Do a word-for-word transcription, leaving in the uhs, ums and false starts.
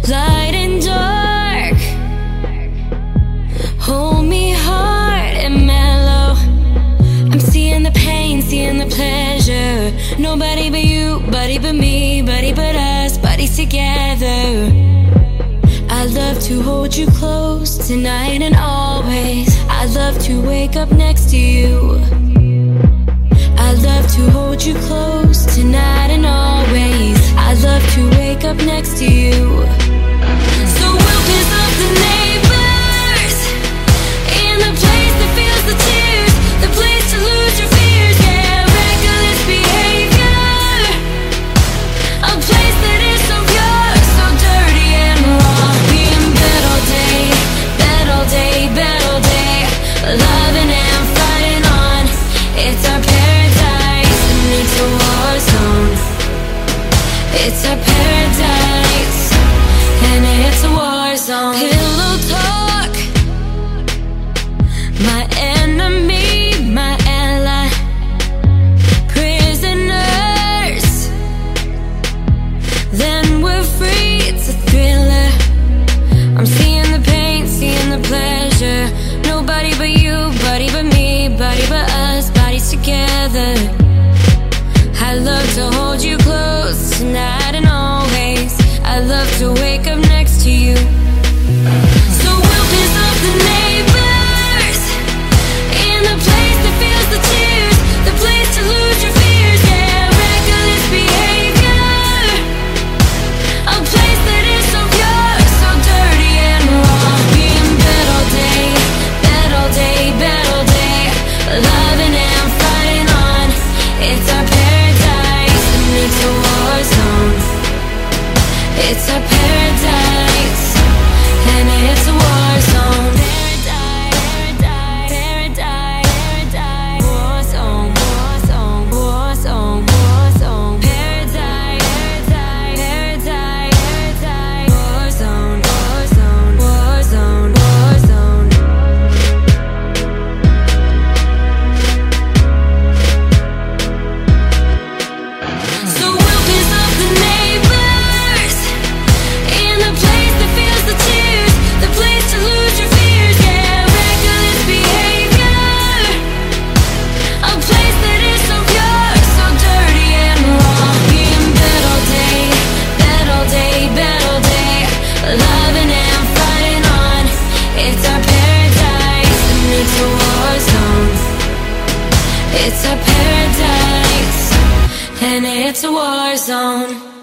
light and dark. Hold me hard and mellow. I'm seeing the pain, seeing the pleasure. Nobody but you, body but me, body but us, bodies together. I love to hold you close tonight and always. I love to wake up next to you. I love to hold you close tonight and always. I love to wake up next to you. So we'll piss off the neighbors in the place that feels the tears, the place to lose your fears. Yeah, reckless behavior, a place that is so pure, so dirty and raw. Being bed all day, bed all day, bed all day, loving and fighting on. It's our paradise and it's a war zone. It's our paradise and it's a war zone. Pillow talk, my enemy, my ally. Prisoners, then we're free, it's a thriller. I'm seeing the pain, seeing the pleasure. Nobody but you, body but me, body but us, bodies together. I love to hold you close tonight and always. I love to wake up next to you. So we'll piss off the neighbors in the place that feels the tears, the place to lose your fears. Yeah, reckless behavior, a place that is so pure, so dirty and raw. Being bed all day, bed all day, bed all day, loving and fighting on. It's our paradise and it's a war zone. It's our paradise and it's a war zone. Paradise, paradise, paradise, war zone, war zone, war zone, war zone. Paradise, paradise, paradise, paradise, war zone, war zone, war zone, war zone. So we'll piss off the neighbors in the place that feels the tears, the place to lose your fears. Yeah, reckless behavior, a place that is so pure, so dirty and raw. Being bed all day, bed all day, bed all day, loving and fighting on. It's our paradise and it's a war zone. It's our paradise and it's a war zone.